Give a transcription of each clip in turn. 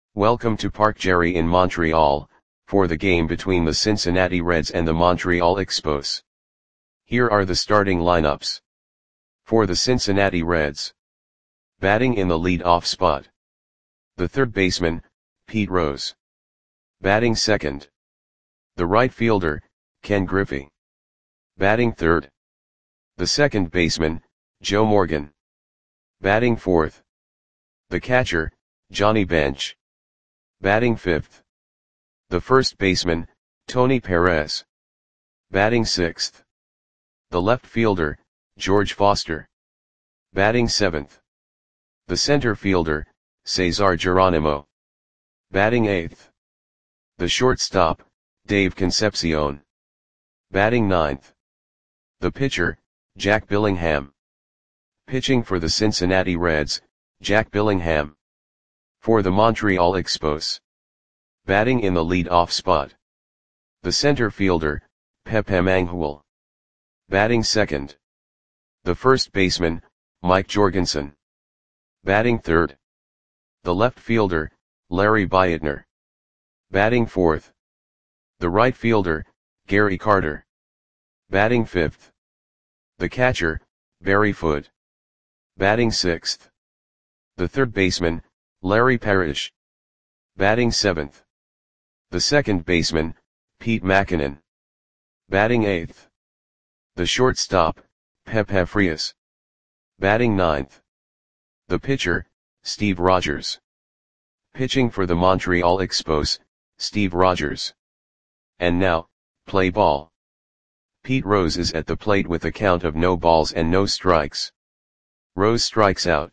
Welcome to Parc Gerry in Montreal, for the game between the Cincinnati Reds and the Montreal Expos. Here are the starting lineups. For the Cincinnati Reds. Batting in the lead-off spot. The third baseman, Pete Rose. Batting second. The right fielder, Ken Griffey. Batting third. The second baseman, Joe Morgan. Batting fourth. The catcher, Johnny Bench. Batting fifth. The first baseman, Tony Perez. Batting sixth. The left fielder, George Foster. Batting seventh. The center fielder, Cesar Geronimo. Batting eighth. The shortstop, Dave Concepcion. Batting ninth. The pitcher, Jack Billingham. Pitching for the Cincinnati Reds, Jack Billingham. For the Montreal Expos. Batting in the lead-off spot. The center fielder, Pepe Mangual. Batting second. The first baseman, Mike Jorgensen. Batting third. The left fielder, Larry Beitner. Batting fourth. The right fielder, Gary Carter. Batting fifth. The catcher, Barry Foote. Batting sixth. The third baseman, Larry Parrish. Batting seventh. The second baseman, Pete Mackinnon. Batting eighth. The shortstop, Pepe Frias. Batting ninth. The pitcher, Steve Rogers. Pitching for the Montreal Expos, Steve Rogers. And now, play ball. Pete Rose is at the plate with a count of no balls and no strikes. Rose strikes out.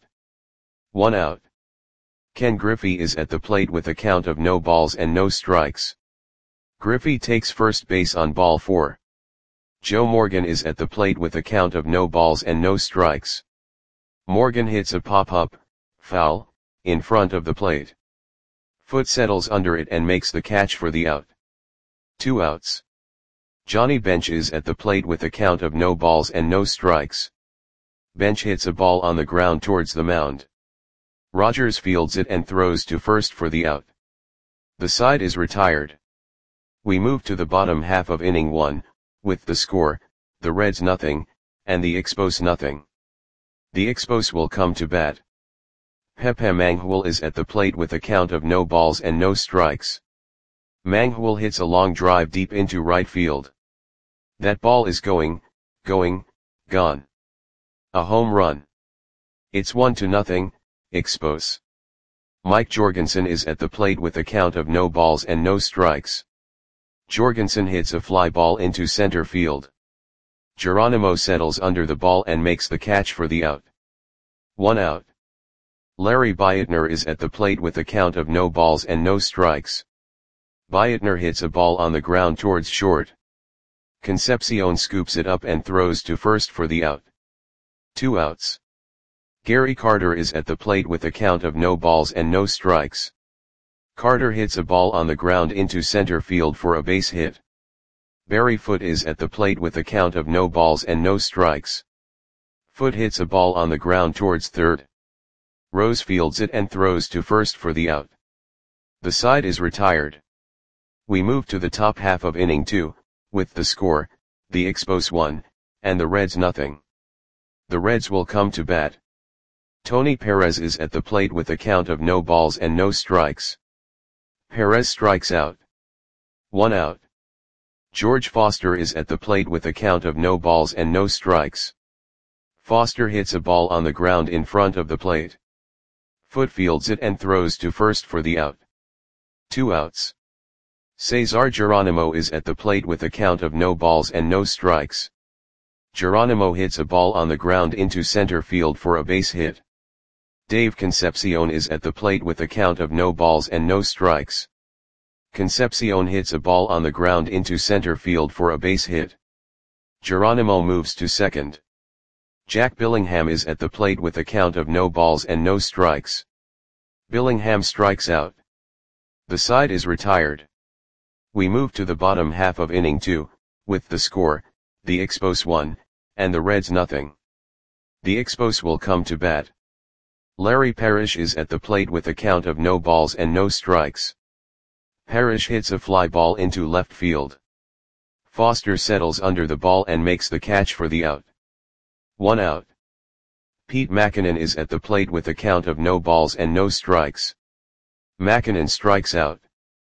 1 out. Ken Griffey is at the plate with a count of no balls and no strikes. Griffey takes first base on ball 4. Joe Morgan is at the plate with a count of no balls and no strikes. Morgan hits a pop-up, foul, in front of the plate. Foote settles under it and makes the catch for the out. 2 outs. Johnny Bench is at the plate with a count of no balls and no strikes. Bench hits a ball on the ground towards the mound. Rogers fields it and throws to first for the out. The side is retired. We move to the bottom half of inning 1, with the score, the Reds nothing, and the Expos nothing. The Expos will come to bat. Pepe Mangual is at the plate with a count of no balls and no strikes. Mangual hits a long drive deep into right field. That ball is gone. A home run. It's 1-0, Expos. Mike Jorgensen is at the plate with a count of no balls and no strikes. Jorgensen hits a fly ball into center field. Geronimo settles under the ball and makes the catch for the out. 1 out. Larry Beitner is at the plate with a count of no balls and no strikes. Beitner hits a ball on the ground towards short. Concepcion scoops it up and throws to first for the out. 2 outs. Gary Carter is at the plate with a count of no balls and no strikes. Carter hits a ball on the ground into center field for a base hit. Barry Foote is at the plate with a count of no balls and no strikes. Foote hits a ball on the ground towards third. Rose fields it and throws to first for the out. The side is retired. We move to the top half of inning 2, with the score, the Expos 1, and the Reds nothing. The Reds will come to bat. Tony Perez is at the plate with a count of no balls and no strikes. Perez strikes out. 1 out. George Foster is at the plate with a count of no balls and no strikes. Foster hits a ball on the ground in front of the plate. Foote fields it and throws to first for the out. 2 outs. Cesar Geronimo is at the plate with a count of no balls and no strikes. Geronimo hits a ball on the ground into center field for a base hit. Dave Concepcion is at the plate with a count of no balls and no strikes. Concepcion hits a ball on the ground into center field for a base hit. Geronimo moves to second. Jack Billingham is at the plate with a count of no balls and no strikes. Billingham strikes out. The side is retired. We move to the bottom half of inning 2, with the score, the Expos 1, and the Reds nothing. The Expos will come to bat. Larry Parrish is at the plate with a count of no balls and no strikes. Parrish hits a fly ball into left field. Foster settles under the ball and makes the catch for the out. 1 out. Pete Mackinnon is at the plate with a count of no balls and no strikes. Mackinnon strikes out.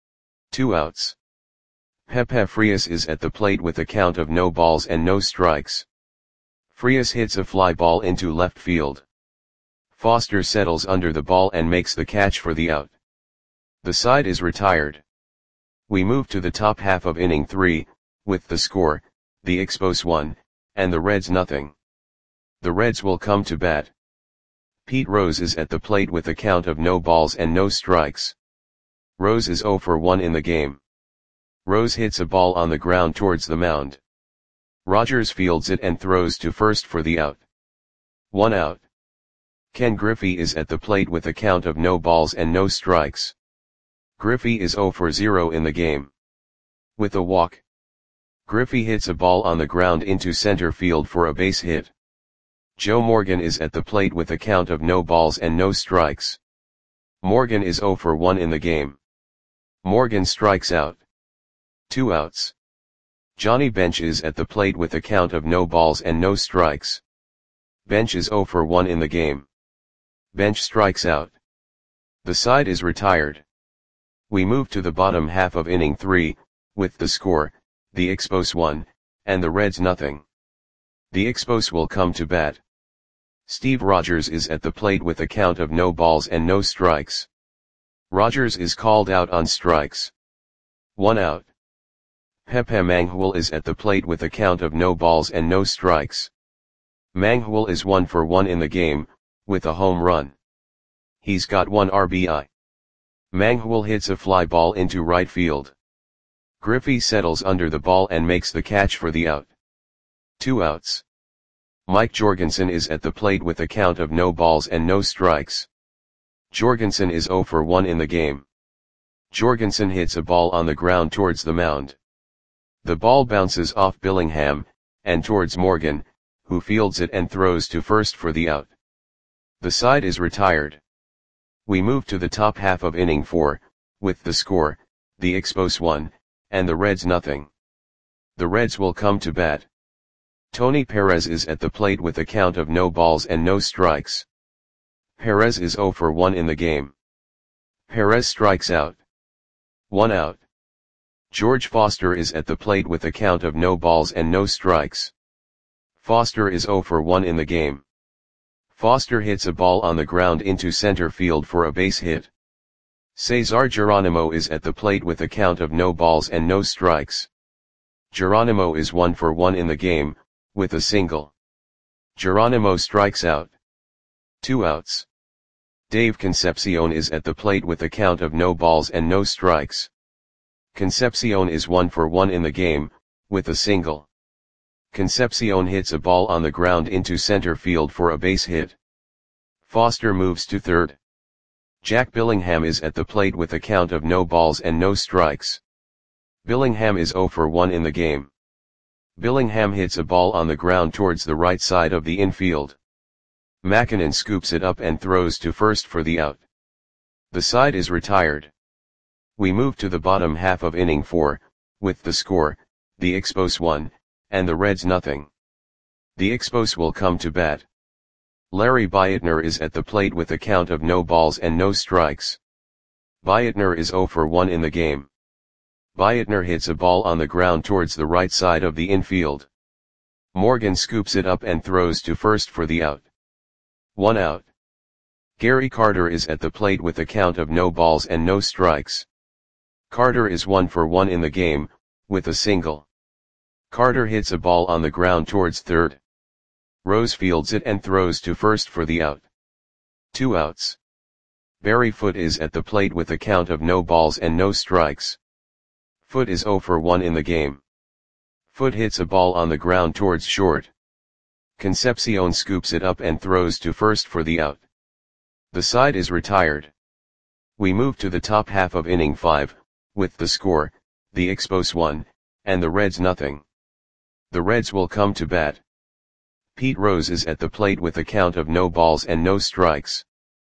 2 outs. Pepe Frias is at the plate with a count of no balls and no strikes. Frias hits a fly ball into left field. Foster settles under the ball and makes the catch for the out. The side is retired. We move to the top half of inning 3, with the score, the Expos 1, and the Reds nothing. The Reds will come to bat. Pete Rose is at the plate with a count of no balls and no strikes. Rose is 0 for 1 in the game. Rose hits a ball on the ground towards the mound. Rogers fields it and throws to first for the out. 1 out. Ken Griffey is at the plate with a count of no balls and no strikes. Griffey is 0 for 0 in the game. With a walk, Griffey hits a ball on the ground into center field for a base hit. Joe Morgan is at the plate with a count of no balls and no strikes. Morgan is 0 for 1 in the game. Morgan strikes out. 2 outs. Johnny Bench is at the plate with a count of no balls and no strikes. Bench is 0 for 1 in the game. Bench strikes out. The side is retired. We move to the bottom half of inning 3, with the score, the Expos 1, and the Reds nothing. The Expos will come to bat. Steve Rogers is at the plate with a count of no balls and no strikes. Rogers is called out on strikes. 1 out. Pepe Manghul is at the plate with a count of no balls and no strikes. Manghul is 1 for 1 in the game, with a home run. He's got 1 RBI. Manghul hits a fly ball into right field. Griffey settles under the ball and makes the catch for the out. 2 outs. Mike Jorgensen is at the plate with a count of no balls and no strikes. Jorgensen is 0 for 1 in the game. Jorgensen hits a ball on the ground towards the mound. The ball bounces off Billingham, and towards Morgan, who fields it and throws to first for the out. The side is retired. We move to the top half of inning 4, with the score, the Expos 1, and the Reds nothing. The Reds will come to bat. Tony Perez is at the plate with a count of no balls and no strikes. Perez is 0 for 1 in the game. Perez strikes out. 1 out. George Foster is at the plate with a count of no balls and no strikes. Foster is 0 for 1 in the game. Foster hits a ball on the ground into center field for a base hit. Cesar Geronimo is at the plate with a count of no balls and no strikes. Geronimo is 1 for 1 in the game, with a single. Geronimo strikes out. 2 outs. Dave Concepcion is at the plate with a count of no balls and no strikes. Concepcion is 1 for 1 in the game, with a single. Concepcion hits a ball on the ground into center field for a base hit. Foster moves to third. Jack Billingham is at the plate with a count of no balls and no strikes. Billingham is 0 for 1 in the game. Billingham hits a ball on the ground towards the right side of the infield. Mackinnon scoops it up and throws to first for the out. The side is retired. We move to the bottom half of inning 4, with the score, the Expos 1, and the Reds nothing. The Expos will come to bat. Larry Beitner is at the plate with a count of no balls and no strikes. Beitner is 0 for 1 in the game. Beitner hits a ball on the ground towards the right side of the infield. Morgan scoops it up and throws to first for the out. 1 out. Gary Carter is at the plate with a count of no balls and no strikes. Carter is 1 for 1 in the game, with a single. Carter hits a ball on the ground towards third. Rose fields it and throws to first for the out. 2 outs. Barry Foote is at the plate with a count of no balls and no strikes. Foote is 0 for 1 in the game. Foote hits a ball on the ground towards short. Concepcion scoops it up and throws to first for the out. The side is retired. We move to the top half of inning 5, with the score, the Expos 1, and the Reds nothing. The Reds will come to bat. Pete Rose is at the plate with a count of no balls and no strikes.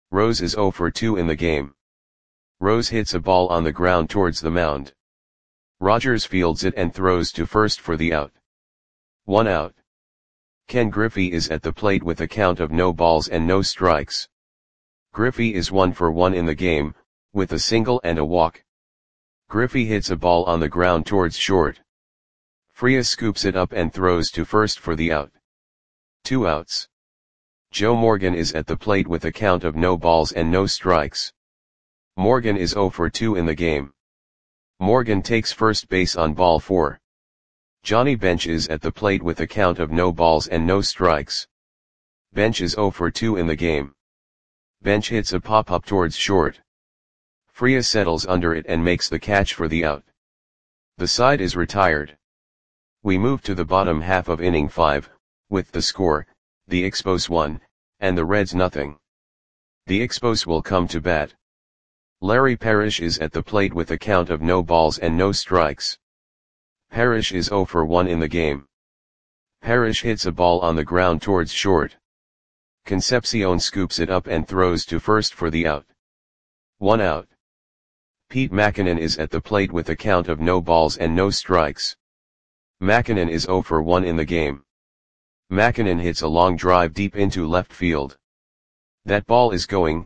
Rose is 0 for 2 in the game. Rose hits a ball on the ground towards the mound. Rogers fields it and throws to first for the out. 1 out. Ken Griffey is at the plate with a count of no balls and no strikes. Griffey is 1 for 1 in the game, with a single and a walk. Griffey hits a ball on the ground towards short. Frias scoops it up and throws to first for the out. 2 outs. Joe Morgan is at the plate with a count of no balls and no strikes. Morgan is 0 for 2 in the game. Morgan takes first base on ball 4. Johnny Bench is at the plate with a count of no balls and no strikes. Bench is 0 for 2 in the game. Bench hits a pop-up towards short. Frias settles under it and makes the catch for the out. The side is retired. We move to the bottom half of inning 5, with the score, the Expos 1, and the Reds nothing. The Expos will come to bat. Larry Parrish is at the plate with a count of no balls and no strikes. Parrish is 0 for 1 in the game. Parrish hits a ball on the ground towards short. Concepcion scoops it up and throws to first for the out. 1 out. Pete Mackinnon is at the plate with a count of no balls and no strikes. Mackinnon is 0 for 1 in the game. Mackinnon hits a long drive deep into left field. That ball is gone.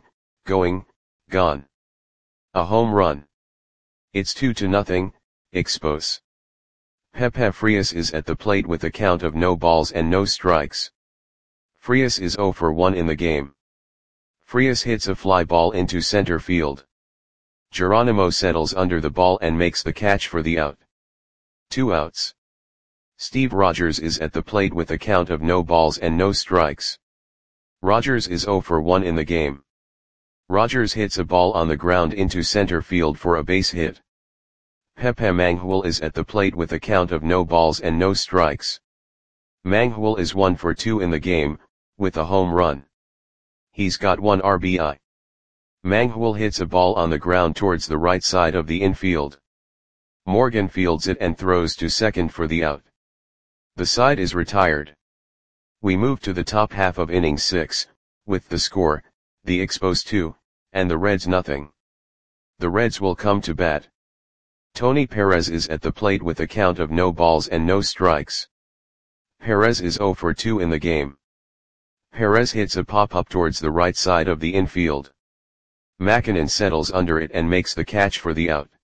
A home run. It's 2-0, Expos. Pepe Frias is at the plate with a count of no balls and no strikes. Frias is 0 for 1 in the game. Frias hits a fly ball into center field. Geronimo settles under the ball and makes the catch for the out. 2 outs. Steve Rogers is at the plate with a count of no balls and no strikes. Rogers is 0 for 1 in the game. Rogers hits a ball on the ground into center field for a base hit. Pepe Manghul is at the plate with a count of no balls and no strikes. Manghul is 1 for 2 in the game, with a home run. He's got 1 RBI. Manghul hits a ball on the ground towards the right side of the infield. Morgan fields it and throws to second for the out. The side is retired. We move to the top half of inning 6, with the score, the Expos 2, and the Reds nothing. The Reds will come to bat. Tony Perez is at the plate with a count of no balls and no strikes. Perez is 0 for 2 in the game. Perez hits a pop-up towards the right side of the infield. Mackinnon settles under it and makes the catch for the out.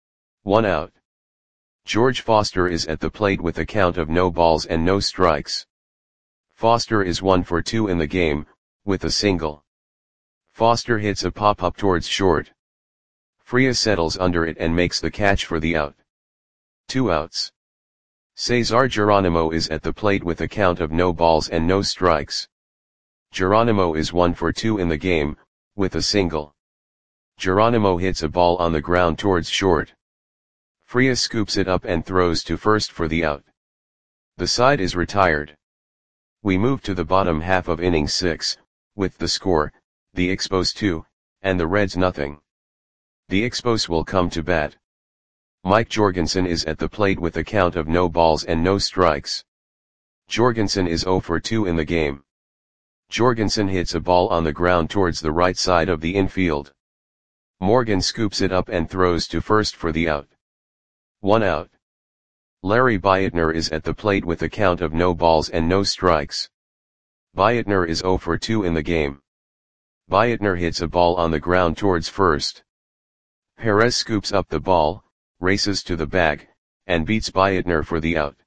1 out. George Foster is at the plate with a count of no balls and no strikes. Foster is 1 for 2 in the game, with a single. Foster hits a pop-up towards short. Frias settles under it and makes the catch for the out. 2 outs. Cesar Geronimo is at the plate with a count of no balls and no strikes. Geronimo is 1 for 2 in the game, with a single. Geronimo hits a ball on the ground towards short. Frias scoops it up and throws to first for the out. The side is retired. We move to the bottom half of inning 6, with the score, the Expos 2, and the Reds nothing. The Expos will come to bat. Mike Jorgensen is at the plate with a count of no balls and no strikes. Jorgensen is 0 for 2 in the game. Jorgensen hits a ball on the ground towards the right side of the infield. Morgan scoops it up and throws to first for the out. 1 out. Larry Bietner is at the plate with a count of no balls and no strikes. Bietner is 0 for 2 in the game. Bietner hits a ball on the ground towards first. Perez scoops up the ball, races to the bag, and beats Bietner for the out.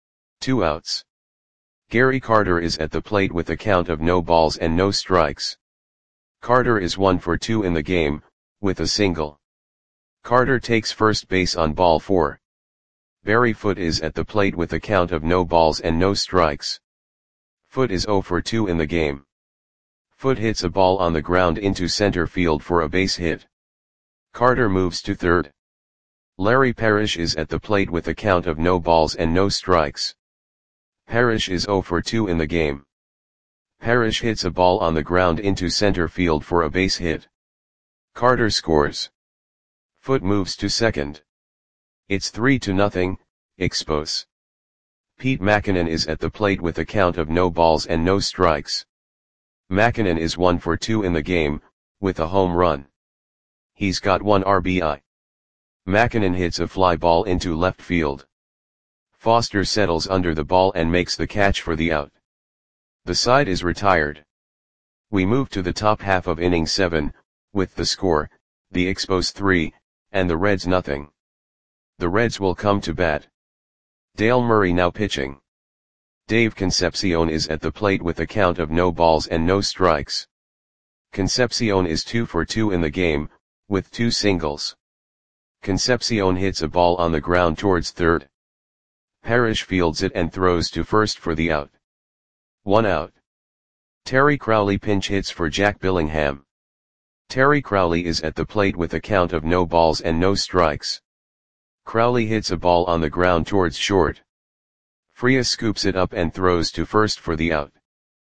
2 outs. Gary Carter is at the plate with a count of no balls and no strikes. Carter is 1 for 2 in the game, with a single. Carter takes first base on ball 4. Barry Foote is at the plate with a count of no balls and no strikes. Foote is 0 for 2 in the game. Foote hits a ball on the ground into center field for a base hit. Carter moves to third. Larry Parrish is at the plate with a count of no balls and no strikes. Parrish is 0 for 2 in the game. Parrish hits a ball on the ground into center field for a base hit. Carter scores. Foote moves to second. It's 3-0, Expos. Pete Mackinnon is at the plate with a count of no balls and no strikes. Mackinnon is 1 for 2 in the game, with a home run. He's got 1 RBI. McKinnon hits a fly ball into left field. Foster settles under the ball and makes the catch for the out. The side is retired. We move to the top half of inning 7, with the score, the Expos 3, and the Reds nothing. The Reds will come to bat. Dale Murray now pitching. Dave Concepcion is at the plate with a count of no balls and no strikes. Concepcion is 2 for 2 in the game, with 2 singles. Concepcion hits a ball on the ground towards third. Parrish fields it and throws to first for the out. 1 out. Terry Crowley pinch hits for Jack Billingham. Terry Crowley is at the plate with a count of no balls and no strikes. Crowley hits a ball on the ground towards short. Frias scoops it up and throws to first for the out.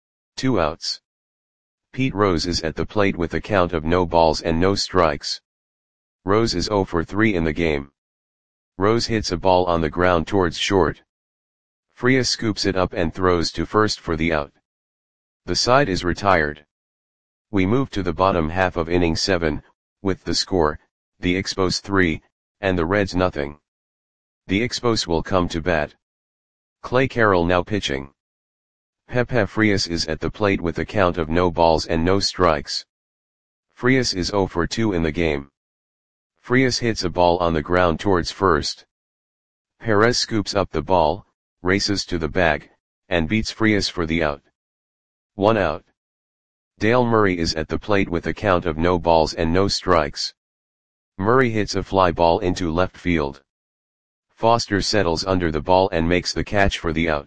2 outs. Pete Rose is at the plate with a count of no balls and no strikes. Rose is 0 for 3 in the game. Rose hits a ball on the ground towards short. Frias scoops it up and throws to first for the out. The side is retired. We move to the bottom half of inning 7, with the score, the Expos 3, and the Reds nothing. The Expos will come to bat. Clay Carroll now pitching. Pepe Frias is at the plate with a count of no balls and no strikes. Frias is 0 for 2 in the game. Frias hits a ball on the ground towards first. Perez scoops up the ball, races to the bag, and beats Frias for the out. 1 out. Dale Murray is at the plate with a count of no balls and no strikes. Murray hits a fly ball into left field. Foster settles under the ball and makes the catch for the out.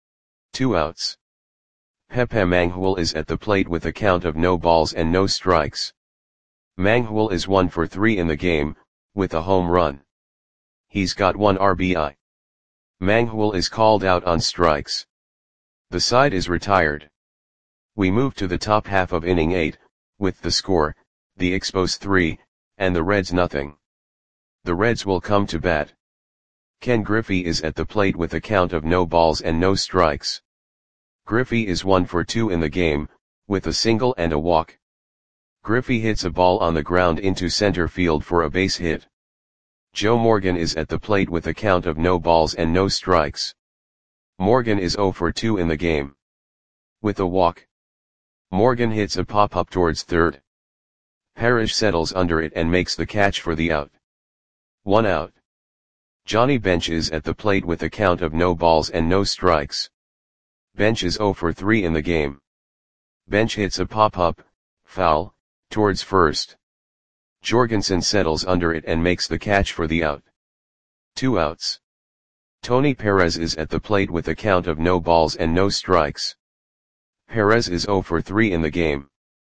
2 outs. Pepe Manghul is at the plate with a count of no balls and no strikes. Manghul is 1 for 3 in the game, with a home run. He's got 1 RBI. Manghul is called out on strikes. The side is retired. We move to the top half of inning 8, with the score, the Expos 3, and the Reds nothing. The Reds will come to bat. Ken Griffey is at the plate with a count of no balls and no strikes. Griffey is 1 for 2 in the game, with a single and a walk. Griffey hits a ball on the ground into center field for a base hit. Joe Morgan is at the plate with a count of no balls and no strikes. Morgan is 0 for 2 in the game. With a walk. Morgan hits a pop-up towards third. Parrish settles under it and makes the catch for the out. 1 out. Johnny Bench is at the plate with a count of no balls and no strikes. Bench is 0 for 3 in the game. Bench hits a pop-up, foul, towards first. Jorgensen settles under it and makes the catch for the out. 2 outs. Tony Perez is at the plate with a count of no balls and no strikes. Perez is 0 for 3 in the game.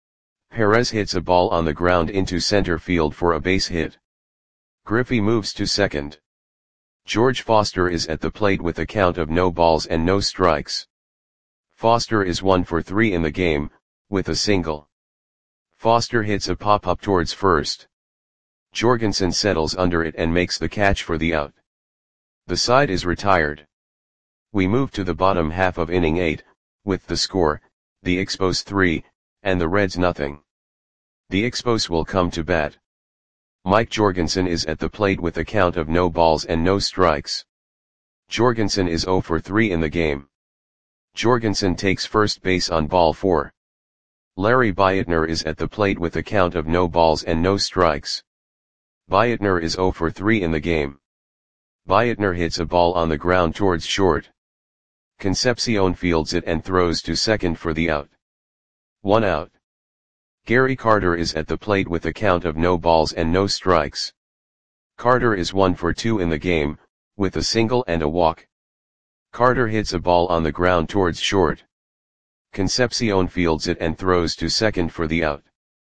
Perez hits a ball on the ground into center field for a base hit. Griffey moves to second. George Foster is at the plate with a count of no balls and no strikes. Foster is 1 for 3 in the game, with a single. Foster hits a pop-up towards first. Jorgensen settles under it and makes the catch for the out. The side is retired. We move to the bottom half of inning 8, with the score, the Expos 3, and the Reds nothing. The Expos will come to bat. Mike Jorgensen is at the plate with a count of no balls and no strikes. Jorgensen is 0 for 3 in the game. Jorgensen takes first base on ball 4. Larry Beitner is at the plate with a count of no balls and no strikes. Beitner is 0 for 3 in the game. Beitner hits a ball on the ground towards short. Concepcion fields it and throws to second for the out. 1 out. Gary Carter is at the plate with a count of no balls and no strikes. Carter is 1 for 2 in the game, with a single and a walk. Carter hits a ball on the ground towards short. Concepcion fields it and throws to second for the out.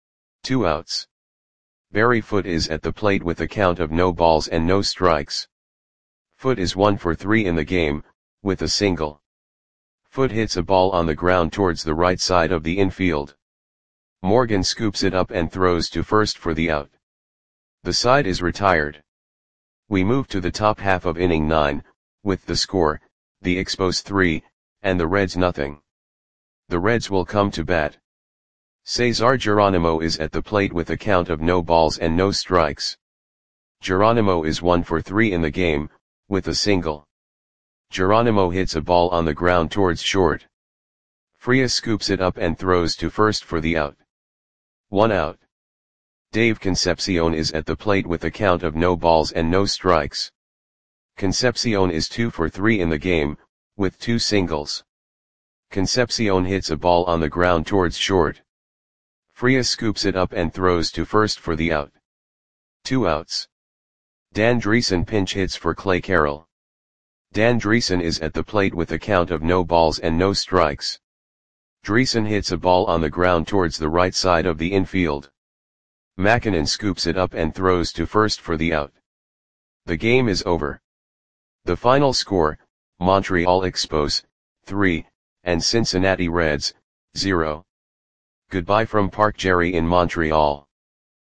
2 outs. Barry Foote is at the plate with a count of no balls and no strikes. Foote is 1 for 3 in the game, with a single. Foote hits a ball on the ground towards the right side of the infield. Morgan scoops it up and throws to first for the out. The side is retired. We move to the top half of inning 9, with the score, the Expos 3, and the Reds nothing. The Reds will come to bat. Cesar Geronimo is at the plate with a count of no balls and no strikes. Geronimo is 1 for 3 in the game, with a single. Geronimo hits a ball on the ground towards short. Frias scoops it up and throws to first for the out. 1 out. Dave Concepcion is at the plate with a count of no balls and no strikes. Concepcion is 2 for 3 in the game, with 2 singles. Concepcion hits a ball on the ground towards short. Frias scoops it up and throws to first for the out. 2 outs. Dan Dreesen pinch hits for Clay Carroll. Dan Dreesen is at the plate with a count of no balls and no strikes. Dreesen hits a ball on the ground towards the right side of the infield. Makinen scoops it up and throws to first for the out. The game is over. The final score, Montreal Expos, 3, and Cincinnati Reds, 0. Goodbye from Park Jerry in Montreal.